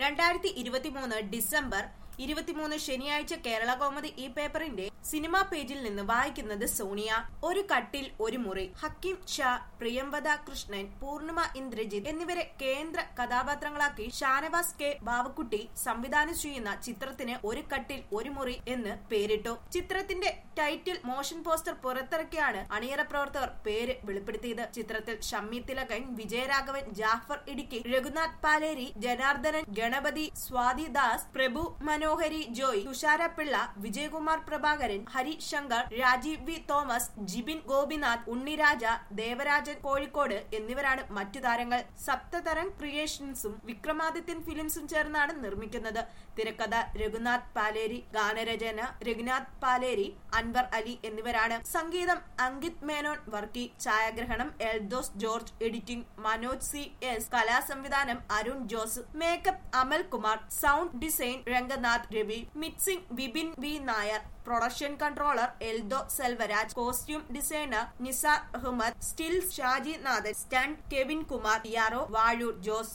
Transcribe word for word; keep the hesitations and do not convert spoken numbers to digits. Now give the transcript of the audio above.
രണ്ടായിരത്തി ഇരുപത്തിമൂന്ന് ഡിസംബർ ഇരുപത്തിമൂന്ന് ശനിയാഴ്ച കേരള കൗമുദി ഈ പേപ്പറിന്റെ സിനിമാ പേജിൽ നിന്ന് വായിക്കുന്നത് സോണിയ. ഒരു കട്ടിൽ ഒരു മുറി. ഹക്കീം ഷാ, പ്രിയംവദ കൃഷ്ണൻ, പൂർണിമ ഇന്ദ്രജിത്ത് എന്നിവരെ കേന്ദ്ര കഥാപാത്രങ്ങളാക്കി ഷാനവാസ് കെ ബാവക്കുട്ടി സംവിധാനം ചെയ്യുന്ന ചിത്രത്തിന് ഒരു കട്ടിൽ ഒരു മുറി എന്ന് പേരിട്ടു. ചിത്രത്തിന്റെ ടൈറ്റിൽ മോഷൻ പോസ്റ്റർ പുറത്തിറക്കിയാണ് അണിയറ പ്രവർത്തകർ പേര് വെളിപ്പെടുത്തിയത്. ചിത്രത്തിൽ ഷമ്മി തിലകൻ, വിജയരാഘവൻ, ജാഫർ ഇടുക്കി, രഘുനാഥ് പാലേരി, ജനാർദ്ദനൻ, ഗണപതി, സ്വാതി ദാസ്, പ്രഭു മനോഹരി ജോയ്, തുഷാര പിള്ള, വിജയകുമാർ പ്രഭാകരൻ, ഹരി ശങ്കർ, രാജീവ് വി തോമസ്, ജിബിൻ ഗോപിനാഥ്, ഉണ്ണിരാജ, ദേവരാജൻ കോഴിക്കോട് എന്നിവരാണ് മറ്റു താരങ്ങൾ. സപ്തതരംഗ് ക്രിയേഷൻസും വിക്രമാദിത്യൻ ഫിലിംസും ചേർന്നാണ് നിർമ്മിക്കുന്നത്. തിരക്കഥ രഘുനാഥ് പാലേരി, ഗാനരചന രഘുനാഥ് പാലേരി, അൻവർ അലി എന്നിവരാണ്. സംഗീതം അങ്കിത് മേനോൻ വർക്കി, ഛായാഗ്രഹണം Eldhose George, editing Manoj C S, കലാസംവിധാനം Arun Jose, makeup Amal Kumar, sound design Ranganath Ravi, mixing Vipin V Nair, production controller Eldho Selvaraj, costume designer Nisar Ahammed, stills Shaji Nathan, stunt Kevin Kumar, യാറോ വാഴൂർ ജോസ്.